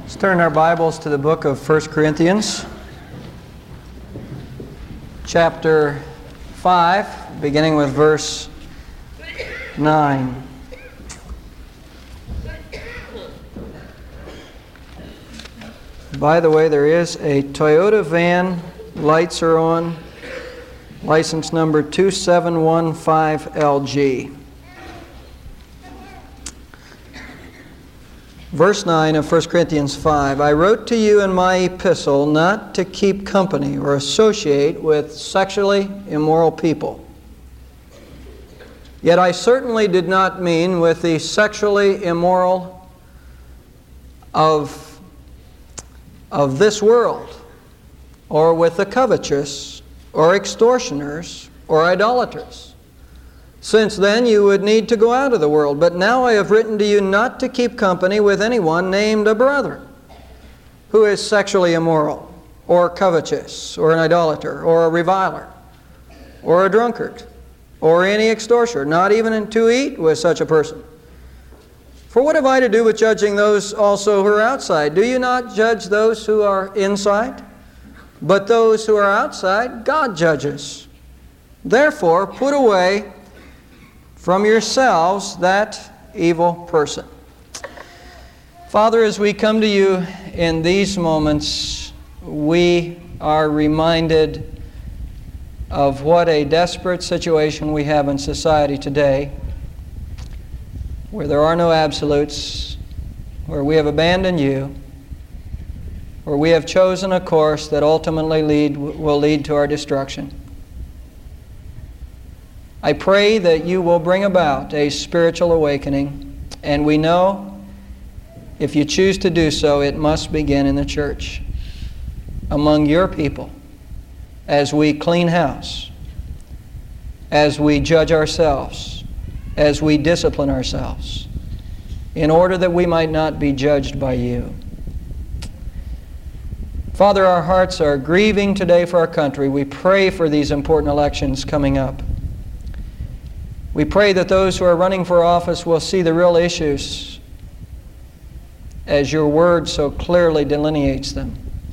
Let's turn our Bibles to the book of 1 Corinthians, chapter 5, beginning with verse 9. By the way, there is a Toyota van, lights are on, license number 2715LG. Verse 9 of 1 Corinthians 5, I wrote to you in my epistle not to keep company or associate with sexually immoral people. Yet I certainly did not mean with the sexually immoral of this world, or with the covetous, or extortioners, or idolaters. Since then you would need to go out of the world. But now I have written to you not to keep company with anyone named a brother, who is sexually immoral, or covetous, or an idolater, or a reviler, or a drunkard, or any extortioner, not even to eat with such a person. For what have I to do with judging those also who are outside? Do you not judge those who are inside? But those who are outside, God judges. Therefore, put away from yourselves that evil person. Father, as we come to you in these moments, we are reminded of what a desperate situation we have in society today, where there are no absolutes, where we have abandoned you, where we have chosen a course that ultimately will lead to our destruction. I pray that you will bring about a spiritual awakening, and we know if you choose to do so, it must begin in the church, among your people, as we clean house, as we judge ourselves, as we discipline ourselves, in order that we might not be judged by you. Father, our hearts are grieving today for our country. We pray for these important elections coming up. We pray that those who are running for office will see the real issues as your word so clearly delineates them.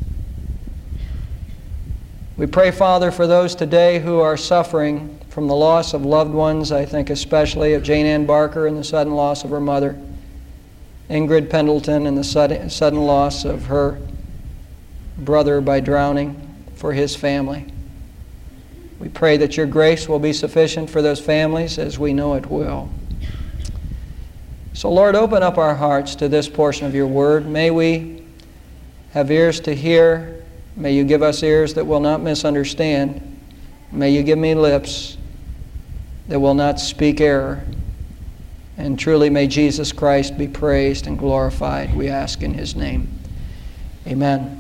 We pray, Father, for those today who are suffering from the loss of loved ones. I think especially of Jane Ann Barker and the sudden loss of her mother, Ingrid Pendleton and the sudden loss of her brother by drowning, for his family. We pray that your grace will be sufficient for those families, as we know it will. So, Lord, open up our hearts to this portion of your word. May we have ears to hear. May you give us ears that will not misunderstand. May you give me lips that will not speak error. And truly may Jesus Christ be praised and glorified, we ask in his name. Amen.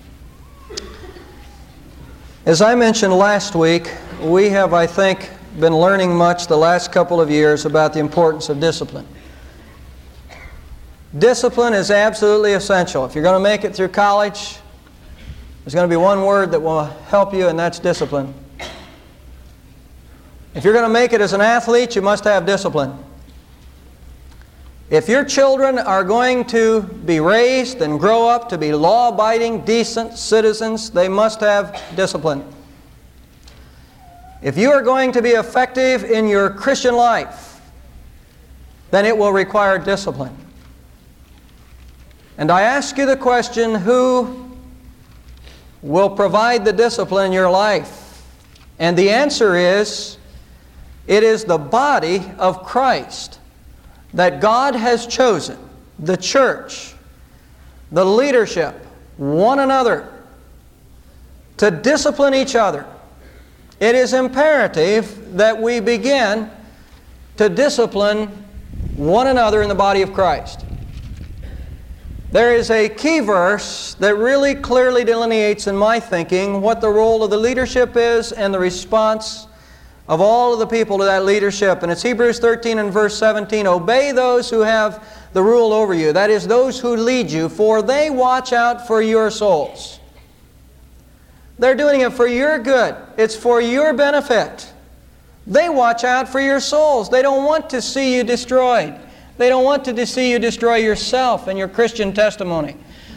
As I mentioned last week, we have, I think, been learning much the last couple of years about the importance of discipline. Discipline is absolutely essential. If you're going to make it through college, there's going to be one word that will help you, and that's discipline. If you're going to make it as an athlete, you must have discipline. If your children are going to be raised and grow up to be law-abiding, decent citizens, they must have discipline. If you are going to be effective in your Christian life, then it will require discipline. And I ask you the question, who will provide the discipline in your life? And the answer is, it is the body of Christ that God has chosen, the church, the leadership, one another, to discipline each other. It is imperative that we begin to discipline one another in the body of Christ. There is a key verse that really clearly delineates in my thinking what the role of the leadership is and the response of all of the people to that leadership. And it's Hebrews 13 and verse 17. Obey those who have the rule over you, that is, those who lead you, for they watch out for your souls. They're doing it for your good. It's for your benefit. They watch out for your souls. They don't want to see you destroyed. They don't want to see you destroy yourself and your Christian testimony.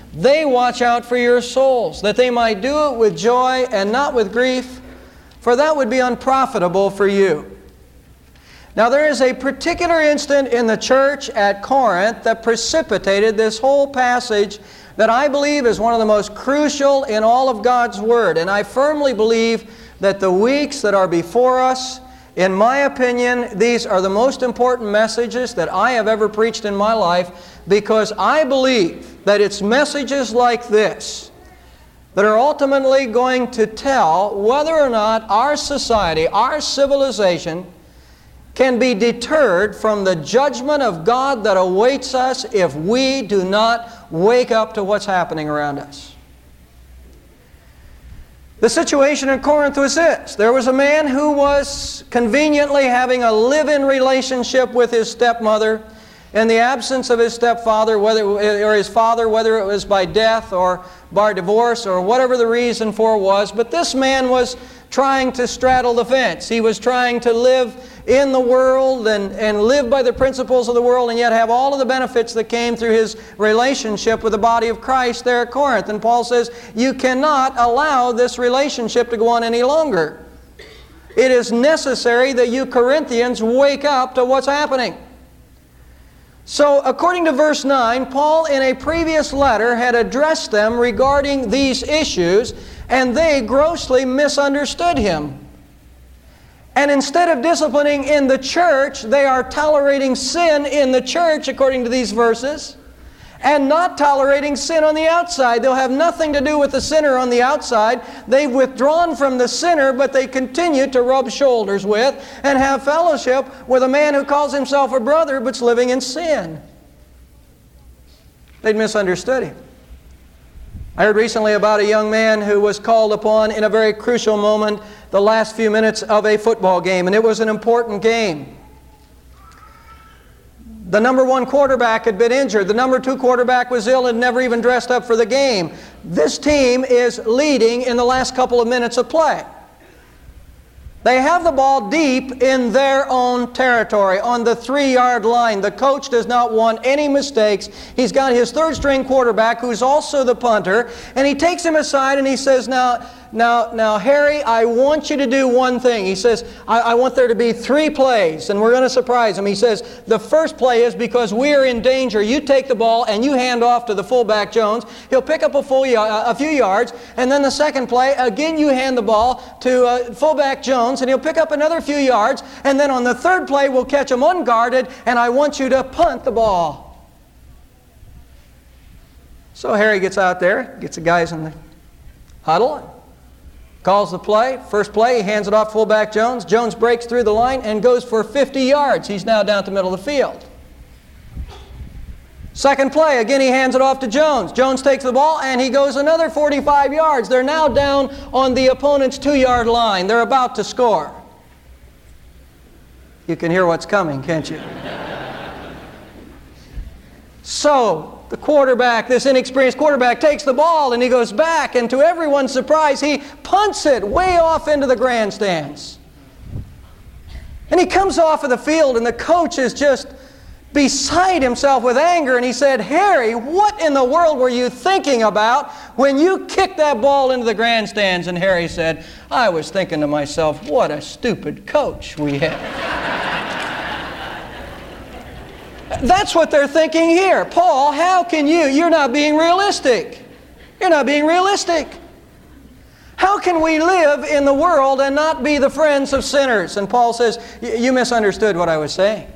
they watch out for your souls, that they might do it with joy and not with grief, for that would be unprofitable for you. Now there is a particular instant in the church at Corinth that precipitated this whole passage that I believe is one of the most crucial in all of God's Word. And I firmly believe that the weeks that are before us, in my opinion, these are the most important messages that I have ever preached in my life, because I believe that it's messages like this that are ultimately going to tell whether or not our society, our civilization, can be deterred from the judgment of God that awaits us if we do not wake up to what's happening around us. The situation in Corinth was this. There was a man who was conveniently having a live-in relationship with his stepmother in the absence of his stepfather, or his father, whether it was by death or by divorce or whatever the reason for it was. But this man was trying to straddle the fence. He was trying to live in the world and live by the principles of the world, and yet have all of the benefits that came through his relationship with the body of Christ there at Corinth. And Paul says, you cannot allow this relationship to go on any longer. It is necessary that you Corinthians wake up to what's happening. So, according to verse 9, Paul in a previous letter had addressed them regarding these issues, and they grossly misunderstood him. And instead of disciplining in the church, they are tolerating sin in the church, according to these verses, and not tolerating sin on the outside. They'll have nothing to do with the sinner on the outside. They've withdrawn from the sinner, but they continue to rub shoulders with and have fellowship with a man who calls himself a brother but's living in sin. They'd misunderstood him. I heard recently about a young man who was called upon in a very crucial moment, the last few minutes of a football game, and it was an important game. The number 1 quarterback had been injured. The number 2 quarterback was ill and never even dressed up for the game. This team is leading in the last couple of minutes of play. They have the ball deep in their own territory, on the 3-yard line. The coach does not want any mistakes. He's got his third-string quarterback, who's also the punter, and he takes him aside and he says, Now, Harry, I want you to do one thing. He says, I want there to be 3 plays, and we're going to surprise him. He says, the first play is because we are in danger. You take the ball and you hand off to the fullback Jones. He'll pick up a few yards, and then the second play, again you hand the ball to fullback Jones, and he'll pick up another few yards, and then on the third play we'll catch him unguarded, and I want you to punt the ball. So Harry gets out there, gets the guys in the huddle, calls the play. First play, he hands it off to fullback Jones. Jones breaks through the line and goes for 50 yards. He's now down the middle of the field. Second play, again he hands it off to Jones. Jones takes the ball and he goes another 45 yards. They're now down on the opponent's 2-yard line. They're about to score. You can hear what's coming, can't you? So, the quarterback, this inexperienced quarterback, takes the ball and he goes back, and to everyone's surprise, he punts it way off into the grandstands. And he comes off of the field, and the coach is just beside himself with anger, and he said, Harry, what in the world were you thinking about when you kicked that ball into the grandstands? And Harry said, I was thinking to myself, what a stupid coach we have. That's what they're thinking here. Paul, how can you're not being realistic. You're not being realistic. How can we live in the world and not be the friends of sinners? And Paul says, you misunderstood what I was saying.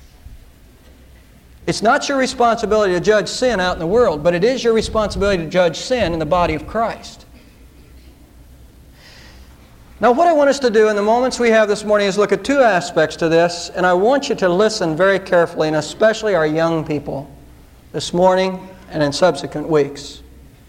It's not your responsibility to judge sin out in the world, but it is your responsibility to judge sin in the body of Christ. Now, what I want us to do in the moments we have this morning is look at 2 aspects to this, and I want you to listen very carefully, and especially our young people, this morning and in subsequent weeks.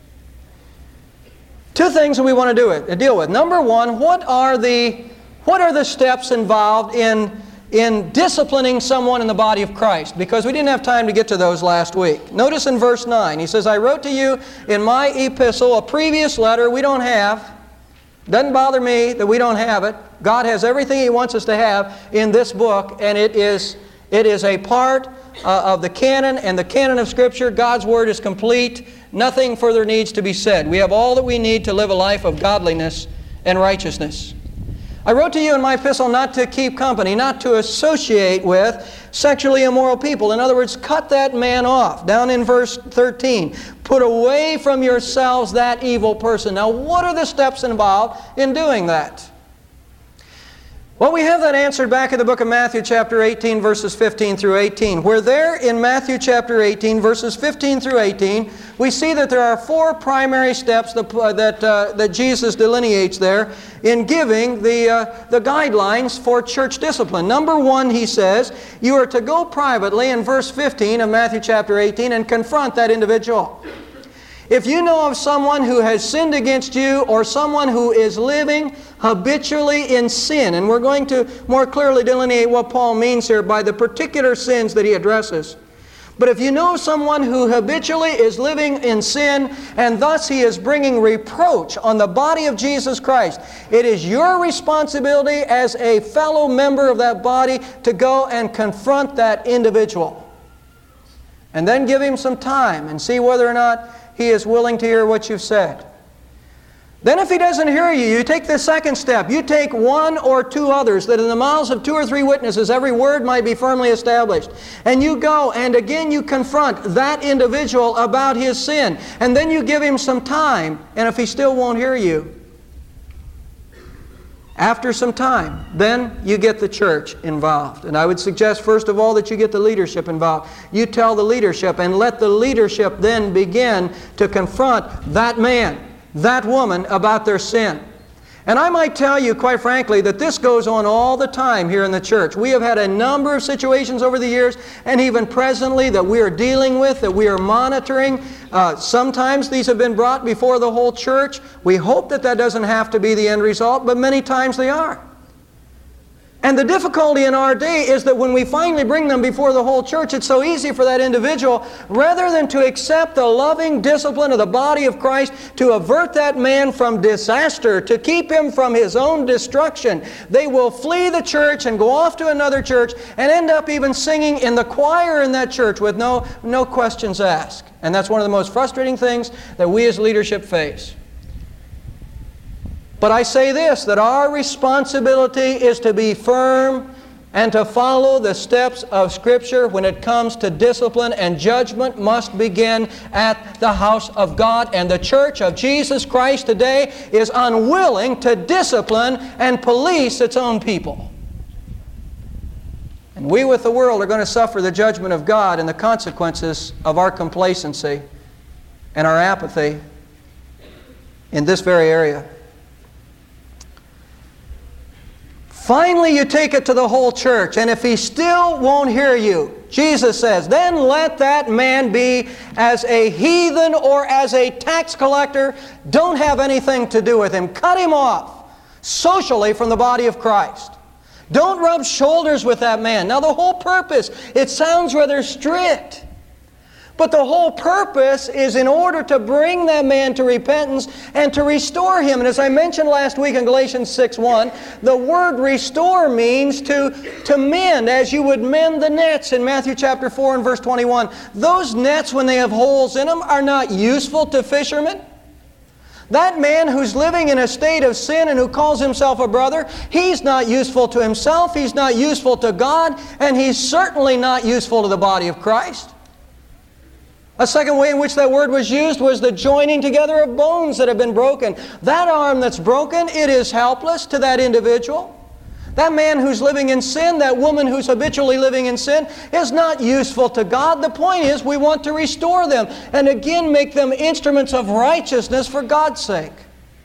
2 things that we want to deal with. Number 1, what are the steps involved in disciplining someone in the body of Christ? Because we didn't have time to get to those last week. Notice in verse 9, he says, I wrote to you in my epistle a previous letter we don't have. Doesn't bother me that we don't have it. God has everything He wants us to have in this book, and it is a part of the canon and the canon of Scripture. God's Word is complete. Nothing further needs to be said. We have all that we need to live a life of godliness and righteousness. I wrote to you in my epistle not to keep company, not to associate with sexually immoral people. In other words, cut that man off. Down in verse 13, put away from yourselves that evil person. Now, what are the steps involved in doing that? Well, we have that answered back in the book of Matthew chapter 18, verses 15 through 18. Where there in Matthew chapter 18, verses 15 through 18, we see that there are four primary steps that Jesus delineates there in giving the guidelines for church discipline. Number one, he says, you are to go privately in verse 15 of Matthew chapter 18 and confront that individual. If you know of someone who has sinned against you or someone who is living habitually in sin, and we're going to more clearly delineate what Paul means here by the particular sins that he addresses. But if you know someone who habitually is living in sin and thus he is bringing reproach on the body of Jesus Christ, it is your responsibility as a fellow member of that body to go and confront that individual. And then give him some time and see whether or not he is willing to hear what you've said. Then if he doesn't hear you, you take the second step. You take one or two others, that in the mouths of two or three witnesses every word might be firmly established. And you go and again you confront that individual about his sin. And then you give him some time. And if he still won't hear you, after some time, then you get the church involved. And I would suggest first of all that you get the leadership involved. You tell the leadership and let the leadership then begin to confront that man, that woman about their sin. And I might tell you, quite frankly, that this goes on all the time here in the church. We have had a number of situations over the years, and even presently, that we are dealing with, that we are monitoring. Sometimes these have been brought before the whole church. We hope that that doesn't have to be the end result, but many times they are. And the difficulty in our day is that when we finally bring them before the whole church, it's so easy for that individual, rather than to accept the loving discipline of the body of Christ, to avert that man from disaster, to keep him from his own destruction. They will flee the church and go off to another church and end up even singing in the choir in that church with no questions asked. And that's one of the most frustrating things that we as leadership face. But I say this, that our responsibility is to be firm and to follow the steps of Scripture when it comes to discipline, and judgment must begin at the house of God. And the church of Jesus Christ today is unwilling to discipline and police its own people. And we with the world are going to suffer the judgment of God and the consequences of our complacency and our apathy in this very area. Finally, you take it to the whole church, and if he still won't hear you, Jesus says, then let that man be as a heathen or as a tax collector. Don't have anything to do with him. Cut him off socially from the body of Christ. Don't rub shoulders with that man. Now, the whole purpose, it sounds rather strict, but the whole purpose is in order to bring that man to repentance and to restore him. And as I mentioned last week in Galatians 6:1, the word restore means to mend, as you would mend the nets in Matthew chapter 4 and verse 21. Those nets, when they have holes in them, are not useful to fishermen. That man who's living in a state of sin and who calls himself a brother, he's not useful to himself, he's not useful to God, and he's certainly not useful to the body of Christ. A second way in which that word was used was the joining together of bones that have been broken. That arm that's broken, it is helpless to that individual. That man who's living in sin, that woman who's habitually living in sin, is not useful to God. The point is, we want to restore them and again make them instruments of righteousness for God's sake.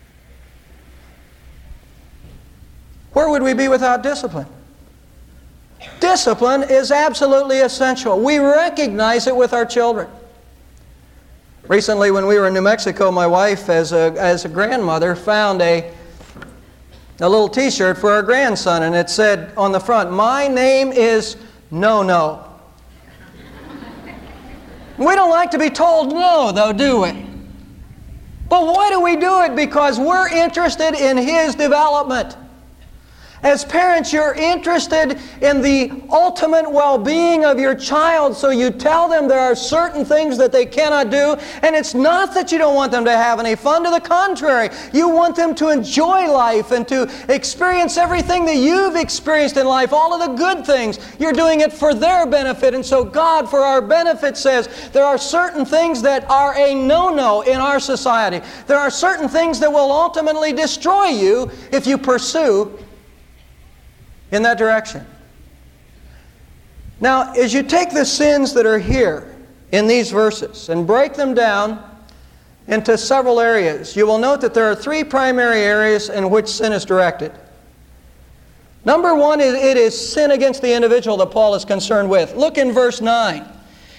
Where would we be without discipline? Discipline is absolutely essential. We recognize it with our children. Recently, when we were in New Mexico, my wife, as a grandmother, found a little t-shirt for our grandson, and it said on the front, "My name is No-No." We don't like to be told no, though, do we? But why do we do it? Because we're interested in his development. As parents, you're interested in the ultimate well-being of your child, so you tell them there are certain things that they cannot do, and it's not that you don't want them to have any fun. To the contrary, you want them to enjoy life and to experience everything that you've experienced in life, all of the good things. You're doing it for their benefit, and so God, for our benefit, says there are certain things that are a no-no in our society. There are certain things that will ultimately destroy you if you pursue in that direction. Now, as you take the sins that are here in these verses and break them down into several areas, you will note that there are three primary areas in which sin is directed. Number one, it is sin against the individual that Paul is concerned with. Look in verse 9.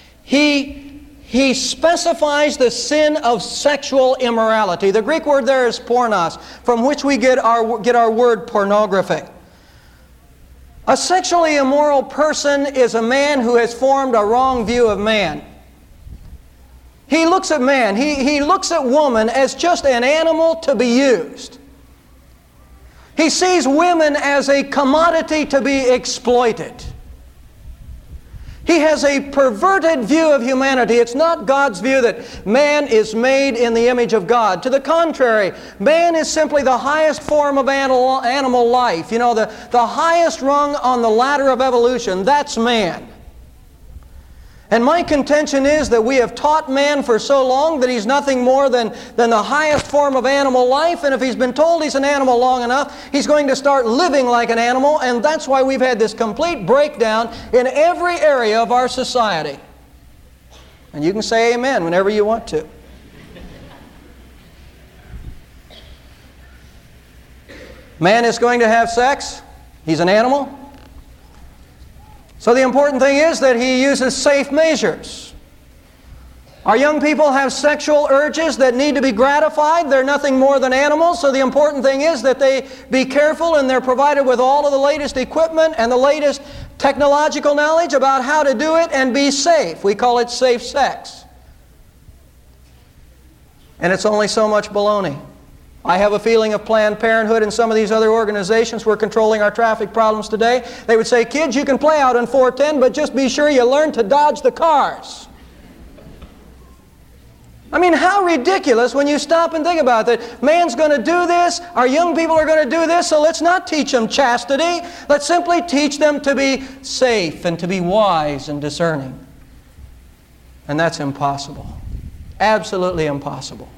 He specifies the sin of sexual immorality. The Greek word there is pornos, from which we get our word pornography. A sexually immoral person is a man who has formed a wrong view of man. He looks at man, he looks at woman as just an animal to be used. He sees women as a commodity to be exploited. He has a perverted view of humanity. It's not God's view that man is made in the image of God. To the contrary, man is simply the highest form of animal life. You know, the highest rung on the ladder of evolution, that's man. And my contention is that we have taught man for so long that he's nothing more than the highest form of animal life, and if he's been told he's an animal long enough, he's going to start living like an animal, and that's why we've had this complete breakdown in every area of our society. And you can say amen whenever you want to. Man is going to have sex. He's an animal. So the important thing is that he uses safe measures. Our young people have sexual urges that need to be gratified. They're nothing more than animals, so the important thing is that they be careful and they're provided with all of the latest equipment and the latest technological knowledge about how to do it and be safe. We call it safe sex. And it's only so much baloney. I have a feeling of Planned Parenthood and some of these other organizations who are controlling our traffic problems today. They would say, kids, you can play out on 410, but just be sure you learn to dodge the cars. I mean, how ridiculous when you stop and think about that. Man's going to do this, our young people are going to do this, so let's not teach them chastity. Let's simply teach them to be safe and to be wise and discerning. And that's impossible. Absolutely impossible.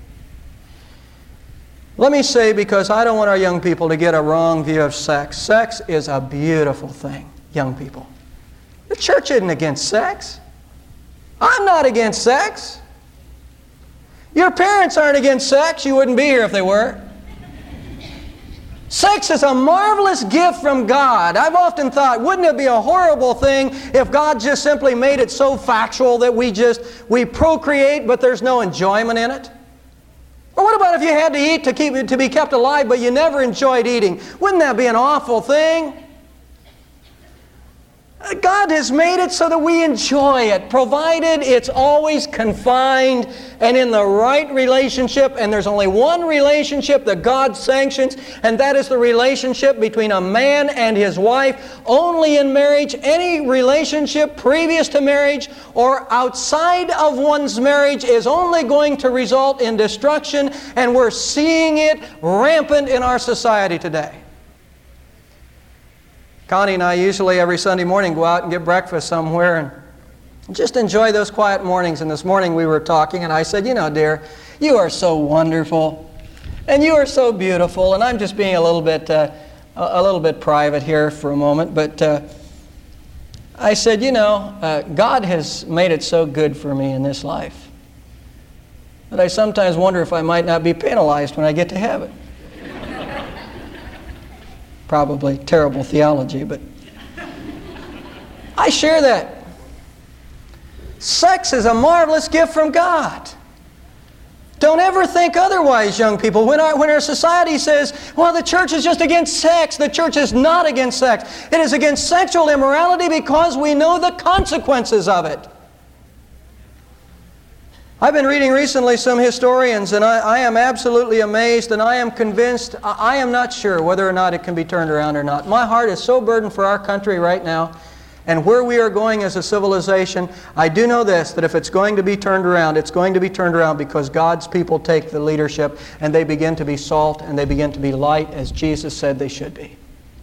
Let me say, because I don't want our young people to get a wrong view of sex. Sex is a beautiful thing, young people. The church isn't against sex. I'm not against sex. Your parents aren't against sex. You wouldn't be here if they were. Sex is a marvelous gift from God. I've often thought, wouldn't it be a horrible thing if God just simply made it so factual that we procreate, but there's no enjoyment in it? Or what about if you had to eat to be kept alive, but you never enjoyed eating? Wouldn't that be an awful thing? God has made it so that we enjoy it, provided it's always confined and in the right relationship. And there's only one relationship that God sanctions, and that is the relationship between a man and his wife. Only in marriage. Any relationship previous to marriage or outside of one's marriage is only going to result in destruction, and we're seeing it rampant in our society today. Connie and I usually every Sunday morning go out and get breakfast somewhere and just enjoy those quiet mornings. And this morning we were talking and I said, you know, dear, you are so wonderful and you are so beautiful. And I'm just being a little bit private here for a moment. But I said, you know, God has made it so good for me in this life that I sometimes wonder if I might not be penalized when I get to heaven. Probably terrible theology, but I share that. Sex is a marvelous gift from God. Don't ever think otherwise, young people. When our society says, well, the church is just against sex, the church is not against sex. It is against sexual immorality because we know the consequences of it. I've been reading recently some historians, and I am absolutely amazed, and I am convinced, I am not sure whether or not it can be turned around or not. My heart is so burdened for our country right now, and where we are going as a civilization. I do know this, that if it's going to be turned around, it's going to be turned around because God's people take the leadership, and they begin to be salt, and they begin to be light, as Jesus said they should be.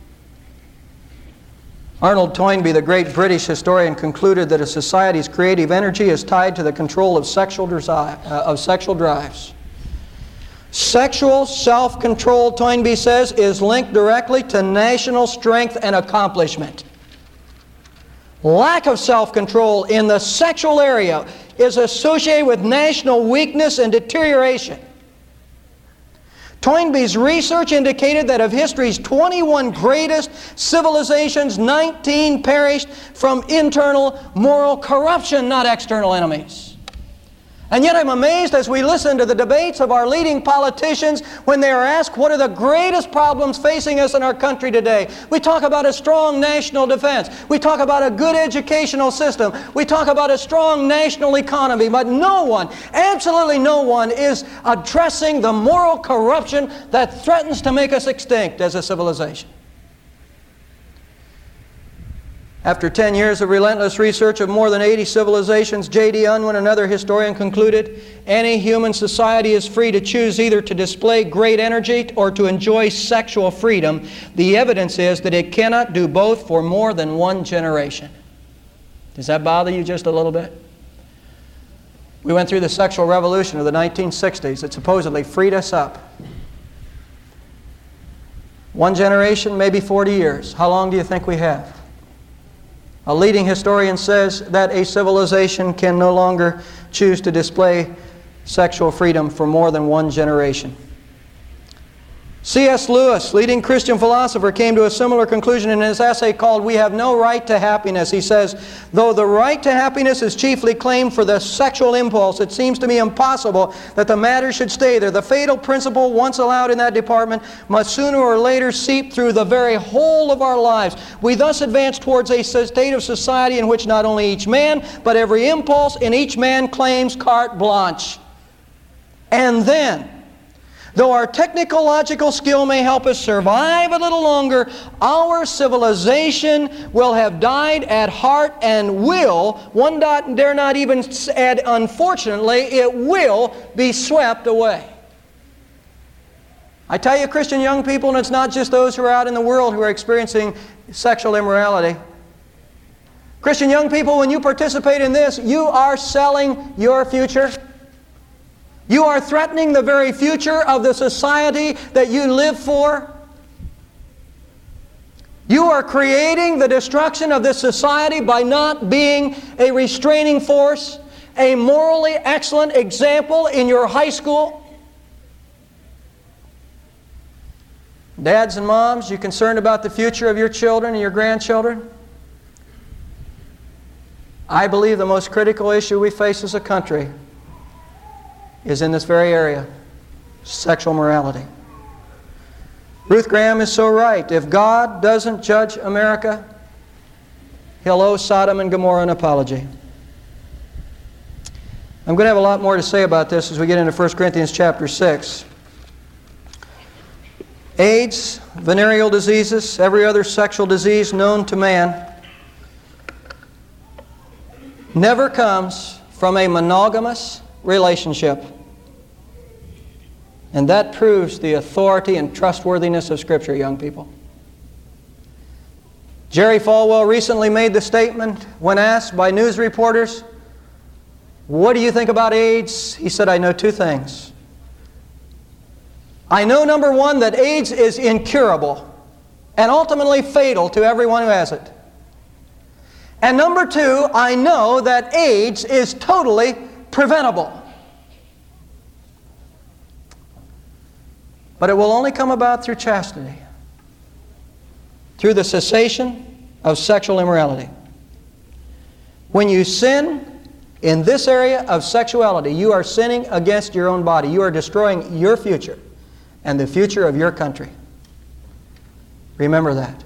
Arnold Toynbee, the great British historian, concluded that a society's creative energy is tied to the control of sexual drives. Sexual self-control, Toynbee says, is linked directly to national strength and accomplishment. Lack of self-control in the sexual area is associated with national weakness and deterioration. Toynbee's research indicated that of history's 21 greatest civilizations, 19 perished from internal moral corruption, not external enemies. And yet I'm amazed as we listen to the debates of our leading politicians when they are asked what are the greatest problems facing us in our country today. We talk about a strong national defense. We talk about a good educational system. We talk about a strong national economy. But no one, absolutely no one, is addressing the moral corruption that threatens to make us extinct as a civilization. After 10 years of relentless research of more than 80 civilizations, J.D. Unwin, another historian, concluded, any human society is free to choose either to display great energy or to enjoy sexual freedom. The evidence is that it cannot do both for more than one generation. Does that bother you just a little bit? We went through the sexual revolution of the 1960s. It supposedly freed us up. One generation, maybe 40 years. How long do you think we have? A leading historian says that a civilization can no longer choose to display sexual freedom for more than one generation. C.S. Lewis, leading Christian philosopher, came to a similar conclusion in his essay called We Have No Right to Happiness. He says, though the right to happiness is chiefly claimed for the sexual impulse, it seems to me impossible that the matter should stay there. The fatal principle, once allowed in that department, must sooner or later seep through the very whole of our lives. We thus advance towards a state of society in which not only each man, but every impulse in each man claims carte blanche. And then, though our technological skill may help us survive a little longer, our civilization will have died at heart and dare not even add unfortunately, it will be swept away. I tell you, Christian young people, and it's not just those who are out in the world who are experiencing sexual immorality. Christian young people, when you participate in this, you are selling your future. You are threatening the very future of the society that you live for. You are creating the destruction of this society by not being a restraining force, a morally excellent example in your high school. Dads and moms, you concerned about the future of your children and your grandchildren? I believe the most critical issue we face as a country is in this very area, sexual morality. Ruth Graham is so right. If God doesn't judge America, He'll owe Sodom and Gomorrah an apology. I'm going to have a lot more to say about this as we get into 1 Corinthians chapter 6. AIDS, venereal diseases, every other sexual disease known to man never comes from a monogamous relationship. And that proves the authority and trustworthiness of Scripture, young people. Jerry Falwell recently made the statement when asked by news reporters, what do you think about AIDS? He said, I know two things. I know, number one, that AIDS is incurable and ultimately fatal to everyone who has it. And number two, I know that AIDS is totally preventable. But it will only come about through chastity, through the cessation of sexual immorality. When you sin in this area of sexuality, you are sinning against your own body. You are destroying your future and the future of your country. Remember that.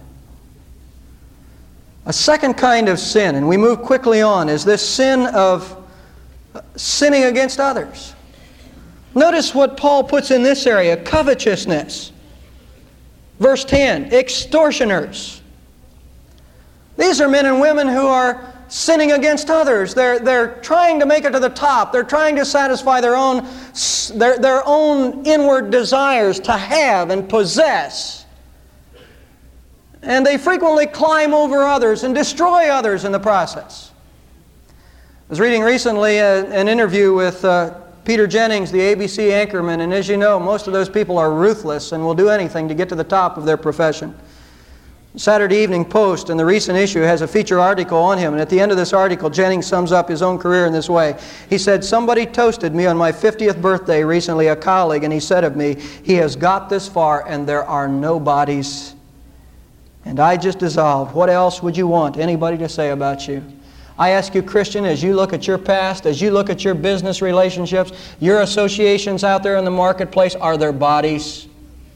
A second kind of sin, and we move quickly on, is this sin of sinning against others. Notice what Paul puts in this area, covetousness. Verse 10, extortioners. These are men and women who are sinning against others. They're trying to make it to the top. They're trying to satisfy their own inward desires to have and possess. And they frequently climb over others and destroy others in the process. I was reading recently an interview with Peter Jennings, the ABC anchorman, and as you know, most of those people are ruthless and will do anything to get to the top of their profession. Saturday Evening Post, in the recent issue, has a feature article on him, and at the end of this article, Jennings sums up his own career in this way. He said, "Somebody toasted me on my 50th birthday recently, a colleague, and he said of me, 'He has got this far and there are no bodies.' And I just dissolved. What else would you want anybody to say about you?" I ask you, Christian, as you look at your past, as you look at your business relationships, your associations out there in the marketplace, are there bodies?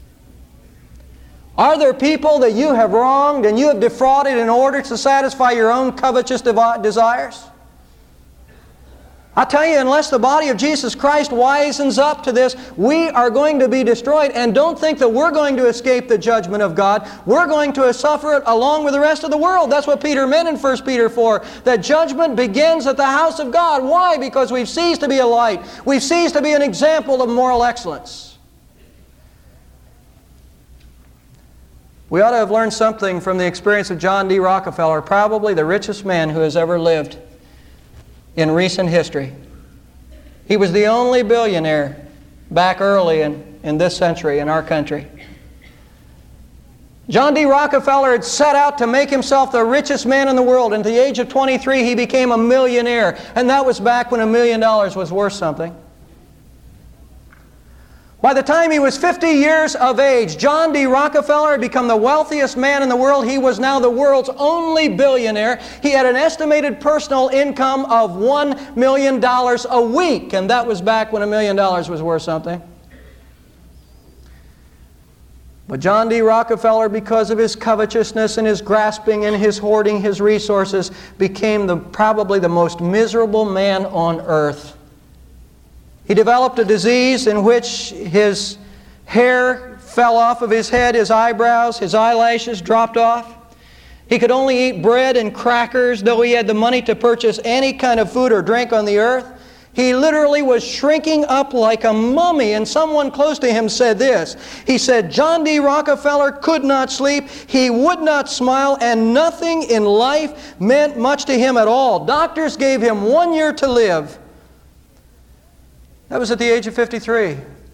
Are there people that you have wronged and you have defrauded in order to satisfy your own covetous desires? I tell you, unless the body of Jesus Christ wisens up to this, we are going to be destroyed. And don't think that we're going to escape the judgment of God. We're going to suffer it along with the rest of the world. That's what Peter meant in 1 Peter 4, that judgment begins at the house of God. Why? Because we've ceased to be a light. We've ceased to be an example of moral excellence. We ought to have learned something from the experience of John D. Rockefeller, probably the richest man who has ever lived in recent history. He was the only billionaire back early in this century in our country. John D. Rockefeller had set out to make himself the richest man in the world. And at the age of 23, he became a millionaire. And that was back when $1 million was worth something. By the time he was 50 years of age, John D. Rockefeller had become the wealthiest man in the world. He was now the world's only billionaire. He had an estimated personal income of $1 million a week, and that was back when $1 million was worth something. But John D. Rockefeller, because of his covetousness and his grasping and his hoarding his resources, became probably the most miserable man on earth. He developed a disease in which his hair fell off of his head, his eyebrows, his eyelashes dropped off. He could only eat bread and crackers, though he had the money to purchase any kind of food or drink on the earth. He literally was shrinking up like a mummy, and someone close to him said this. He said, John D. Rockefeller could not sleep, he would not smile, and nothing in life meant much to him at all. Doctors gave him 1 year to live. That was at the age of 53.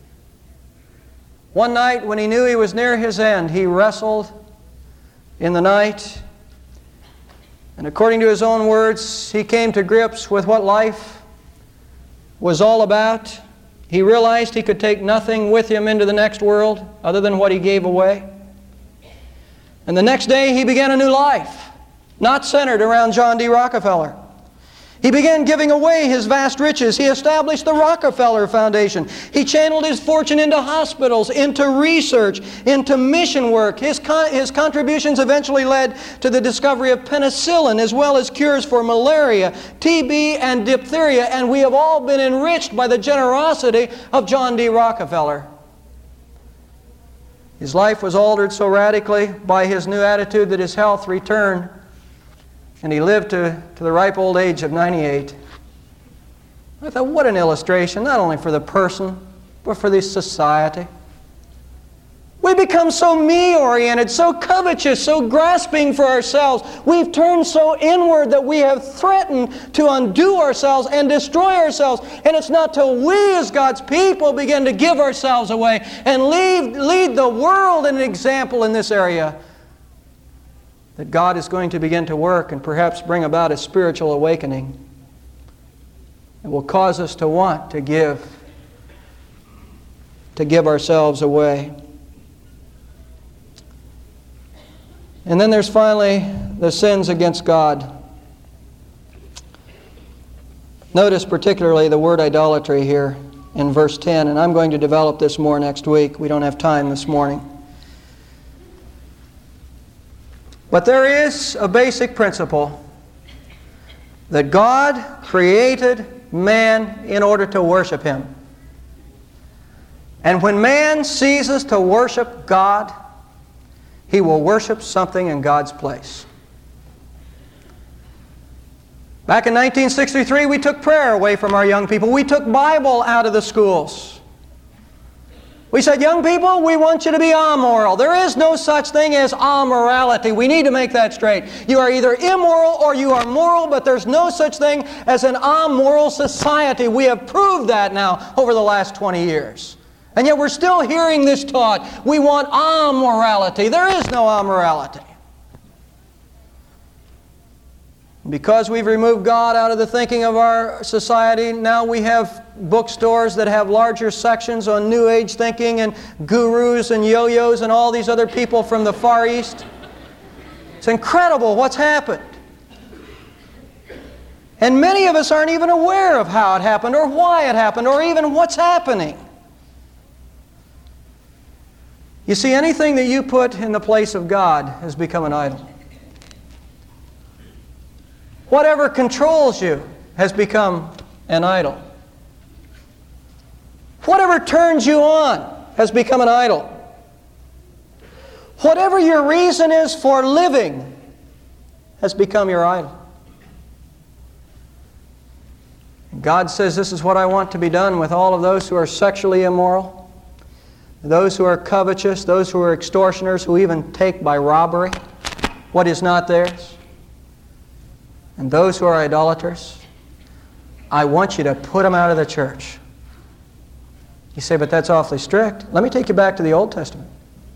One night when he knew he was near his end, he wrestled in the night. And according to his own words, he came to grips with what life was all about. He realized he could take nothing with him into the next world other than what he gave away. And the next day he began a new life, not centered around John D. Rockefeller. He began giving away his vast riches. He established the Rockefeller Foundation. He channeled his fortune into hospitals, into research, into mission work. His contributions eventually led to the discovery of penicillin, as well as cures for malaria, TB, and diphtheria. And we have all been enriched by the generosity of John D. Rockefeller. His life was altered so radically by his new attitude that his health returned. And he lived to the ripe old age of 98. I thought, what an illustration, not only for the person, but for the society. We become so me-oriented, so covetous, so grasping for ourselves. We've turned so inward that we have threatened to undo ourselves and destroy ourselves. And it's not till we as God's people begin to give ourselves away and lead the world in an example in this area that God is going to begin to work and perhaps bring about a spiritual awakening. It will cause us to want to give ourselves away. And then there's finally the sins against God. Notice particularly the word idolatry here in verse 10, and I'm going to develop this more next week. We don't have time this morning. But there is a basic principle that God created man in order to worship him. And when man ceases to worship God, he will worship something in God's place. Back in 1963, we took prayer away from our young people. We took Bible out of the schools. We said, young people, we want you to be amoral. There is no such thing as amorality. We need to make that straight. You are either immoral or you are moral, but there's no such thing as an amoral society. We have proved that now over the last 20 years. And yet we're still hearing this taught. We want amorality. There is no amorality. Because we've removed God out of the thinking of our society, now we have bookstores that have larger sections on New Age thinking and gurus and yo-yos and all these other people from the Far East. It's incredible what's happened. And many of us aren't even aware of how it happened or why it happened or even what's happening. You see, anything that you put in the place of God has become an idol. Whatever controls you has become an idol. Whatever turns you on has become an idol. Whatever your reason is for living has become your idol. God says, this is what I want to be done with all of those who are sexually immoral, those who are covetous, those who are extortioners, who even take by robbery what is not theirs, and those who are idolaters. I want you to put them out of the church. You say, but that's awfully strict. Let me take you back to the Old Testament.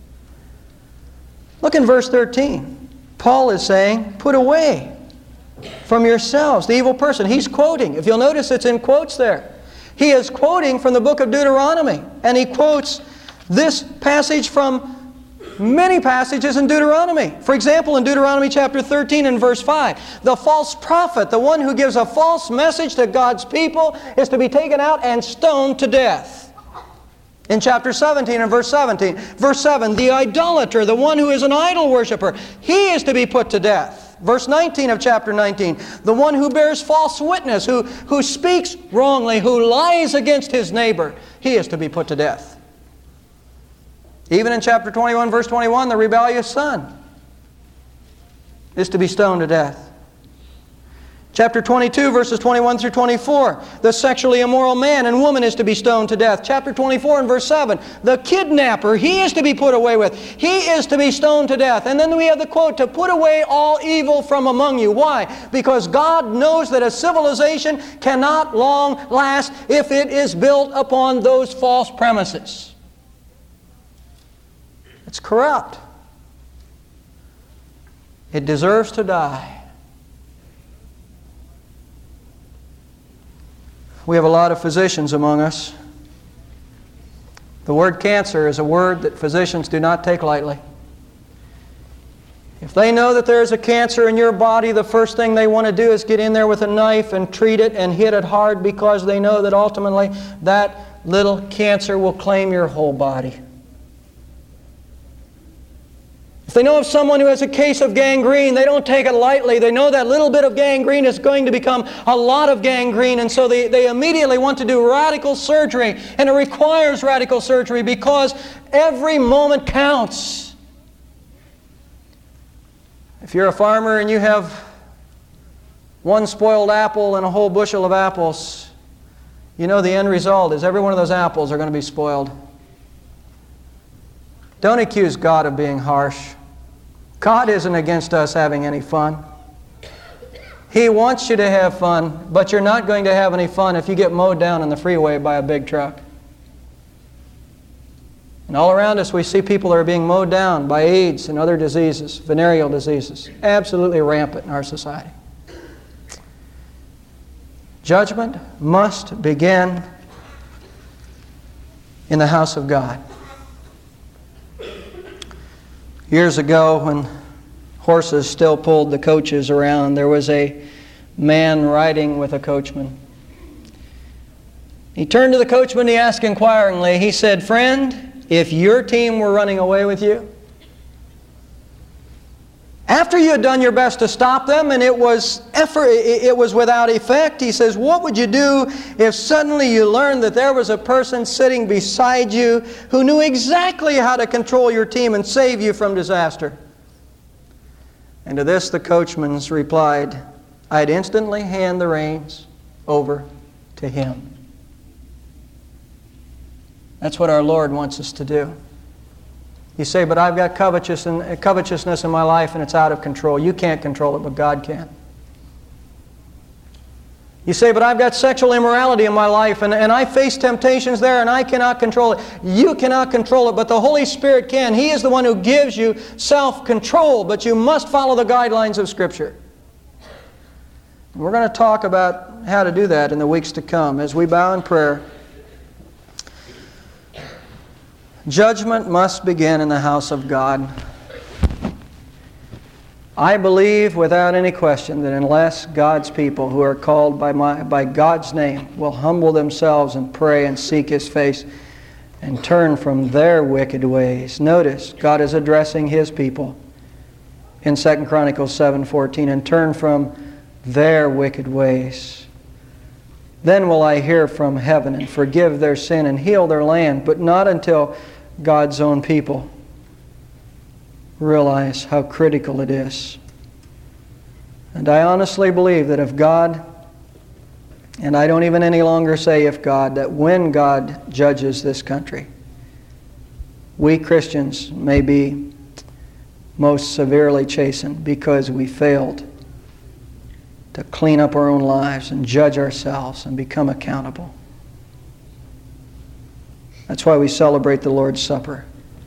Look in verse 13. Paul is saying, put away from yourselves the evil person. He's quoting. If you'll notice, it's in quotes there. He is quoting from the book of Deuteronomy. And he quotes this passage from many passages in Deuteronomy. For example, in Deuteronomy chapter 13 and verse 5, the false prophet, the one who gives a false message to God's people, is to be taken out and stoned to death. In chapter 17 and verse 17, verse 7, the idolater, the one who is an idol worshiper, he is to be put to death. Verse 19 of chapter 19, the one who bears false witness, who speaks wrongly, who lies against his neighbor, he is to be put to death. Even in chapter 21, verse 21, the rebellious son is to be stoned to death. Chapter 22, verses 21 through 24, the sexually immoral man and woman is to be stoned to death. Chapter 24 and verse 7, the kidnapper, he is to be put away with. He is to be stoned to death. And then we have the quote, to put away all evil from among you. Why? Because God knows that a civilization cannot long last if it is built upon those false premises. It's corrupt. It deserves to die. We have a lot of physicians among us. The word cancer is a word that physicians do not take lightly. If they know that there is a cancer in your body, the first thing they want to do is get in there with a knife and treat it and hit it hard, because they know that ultimately that little cancer will claim your whole body. If they know of someone who has a case of gangrene, they don't take it lightly. They know that little bit of gangrene is going to become a lot of gangrene, and so they immediately want to do radical surgery, and it requires radical surgery because every moment counts. If you're a farmer and you have one spoiled apple and a whole bushel of apples, you know the end result is every one of those apples are going to be spoiled. Don't accuse God of being harsh. God isn't against us having any fun. He wants you to have fun, but you're not going to have any fun if you get mowed down on the freeway by a big truck. And all around us we see people that are being mowed down by AIDS and other diseases, venereal diseases, absolutely rampant in our society. Judgment must begin in the house of God. Years ago, when horses still pulled the coaches around, there was a man riding with a coachman. He turned to the coachman, he asked inquiringly, he said, "Friend, if your team were running away with you, After you had done your best to stop them and it was without effect, he says, what would you do if suddenly you learned that there was a person sitting beside you who knew exactly how to control your team and save you from disaster? And to this the coachman replied, I'd instantly hand the reins over to him. That's what our Lord wants us to do. You say, but I've got covetousness in my life and it's out of control. You can't control it, but God can. You say, but I've got sexual immorality in my life and I face temptations there and I cannot control it. You cannot control it, but the Holy Spirit can. He is the one who gives you self-control, but you must follow the guidelines of Scripture. And we're going to talk about how to do that in the weeks to come as we bow in prayer. Judgment must begin in the house of God. I believe without any question that unless God's people who are called by God's name will humble themselves and pray and seek His face and turn from their wicked ways. Notice, God is addressing His people in 2 Chronicles 7:14, and turn from their wicked ways. Then will I hear from heaven and forgive their sin and heal their land, but not until God's own people realize how critical it is. And I honestly believe that if God, and I don't even any longer say if God, that when God judges this country, we Christians may be most severely chastened because we failed to clean up our own lives and judge ourselves and become accountable. That's why we celebrate the Lord's Supper.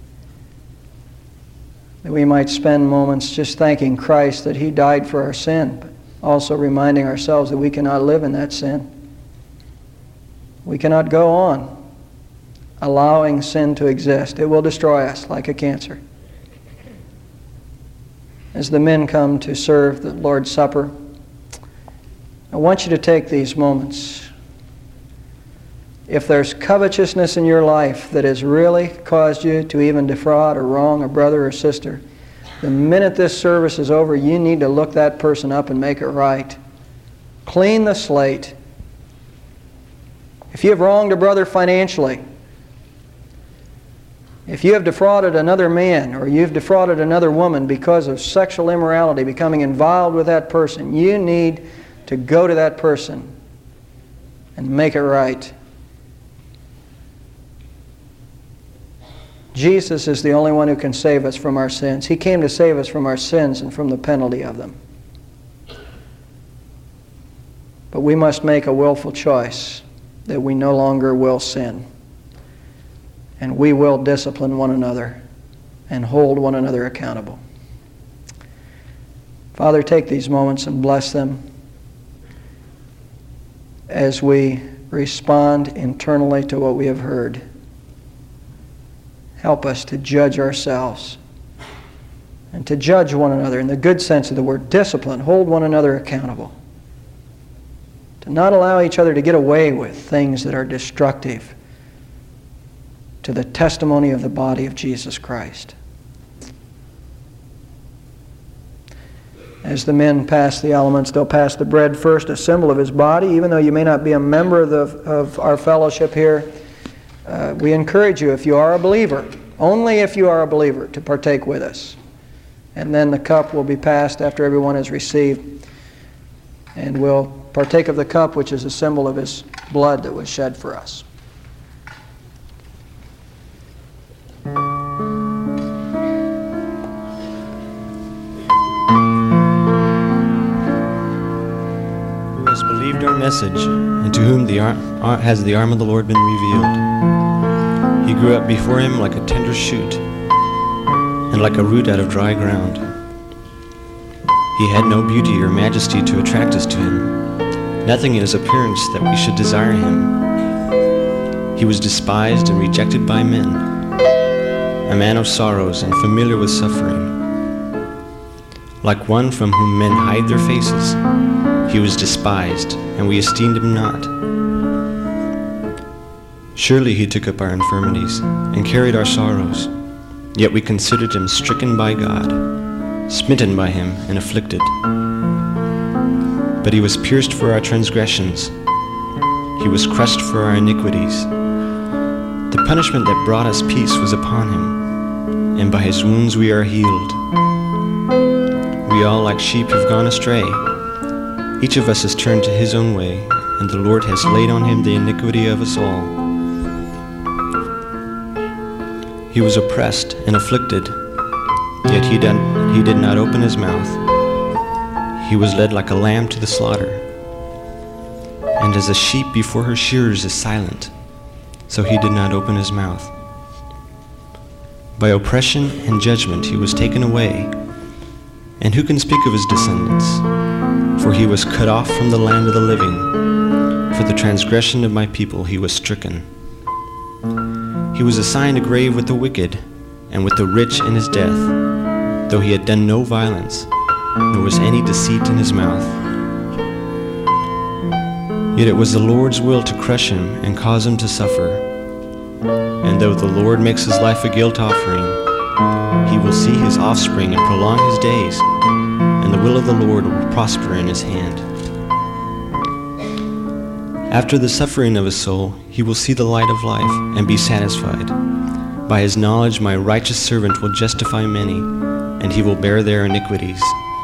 That we might spend moments just thanking Christ that He died for our sin, but also reminding ourselves that we cannot live in that sin. We cannot go on allowing sin to exist. It will destroy us like a cancer. As the men come to serve the Lord's Supper, I want you to take these moments. If there's covetousness in your life that has really caused you to even defraud or wrong a brother or sister, the minute this service is over, you need to look that person up and make it right. Clean the slate. If you have wronged a brother financially, if you have defrauded another man or you've defrauded another woman because of sexual immorality, becoming involved with that person, you need to go to that person and make it right. Jesus is the only one who can save us from our sins. He came to save us from our sins and from the penalty of them. But we must make a willful choice that we no longer will sin. And we will discipline one another and hold one another accountable. Father, take these moments and bless them as we respond internally to what we have heard. Help us to judge ourselves and to judge one another in the good sense of the word. Discipline, hold one another accountable. To not allow each other to get away with things that are destructive to the testimony of the body of Jesus Christ. As the men pass the elements, they'll pass the bread first, a symbol of His body. Even though you may not be a member of our fellowship here, we encourage you, if you are a believer, only if you are a believer, to partake with us. And then the cup will be passed after everyone has received. And we'll partake of the cup, which is a symbol of His blood that was shed for us. Who has believed our message, and to whom has the arm of the Lord been revealed? He grew up before Him like a tender shoot, and like a root out of dry ground. He had no beauty or majesty to attract us to Him, nothing in His appearance that we should desire Him. He was despised and rejected by men, a man of sorrows and familiar with suffering. Like one from whom men hide their faces, He was despised, and we esteemed Him not. Surely He took up our infirmities and carried our sorrows, yet we considered Him stricken by God, smitten by him and afflicted. But he was pierced for our transgressions. He was crushed for our iniquities. The punishment that brought us peace was upon him, and by his wounds we are healed. We all like sheep have gone astray. Each of us has turned to his own way, and the Lord has laid on him the iniquity of us all. He was oppressed and afflicted, yet he did not open his mouth. He was led like a lamb to the slaughter, and as a sheep before her shearers is silent, so he did not open his mouth. By oppression and judgment he was taken away, and who can speak of his descendants? For he was cut off from the land of the living. For the transgression of my people he was stricken. He was assigned a grave with the wicked, and with the rich in his death, though he had done no violence, nor was any deceit in his mouth. Yet it was the Lord's will to crush him and cause him to suffer. And though the Lord makes his life a guilt offering, he will see his offspring and prolong his days, and the will of the Lord will prosper in his hand. After the suffering of his soul, he will see the light of life and be satisfied. By his knowledge my righteous servant will justify many, and he will bear their iniquities.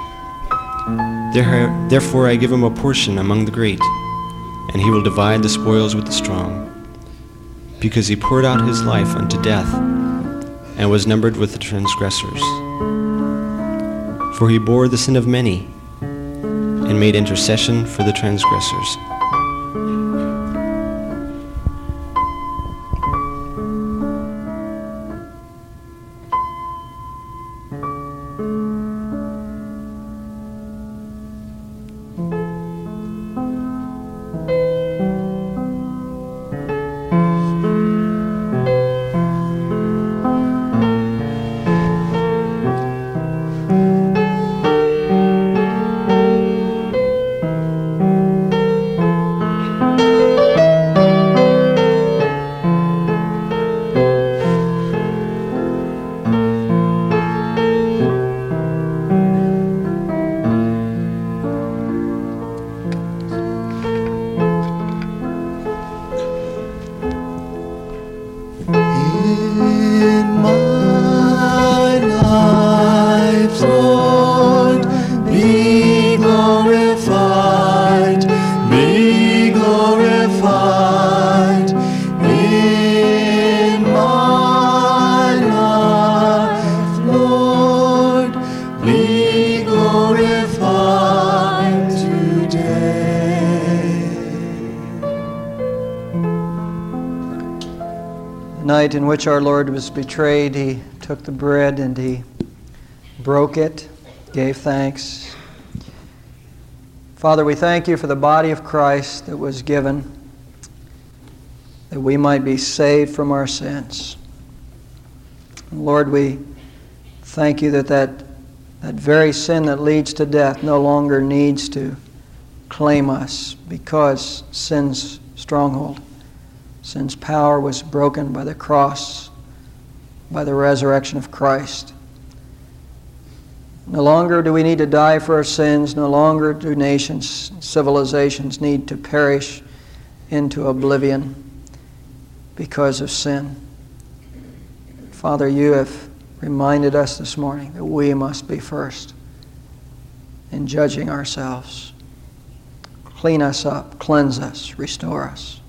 Therefore I give him a portion among the great, and he will divide the spoils with the strong, because he poured out his life unto death, and was numbered with the transgressors. For he bore the sin of many, and made intercession for the transgressors. Night in which our Lord was betrayed, he took the bread and he broke it, gave thanks. Father, we thank you for the body of Christ that was given, that we might be saved from our sins. And Lord, we thank you that very sin that leads to death no longer needs to claim us, because sin's stronghold, sin's power was broken by the cross, by the resurrection of Christ. No longer do we need to die for our sins. No longer do nations, civilizations need to perish into oblivion because of sin. Father, you have reminded us this morning that we must be first in judging ourselves. Clean us up, cleanse us, restore us.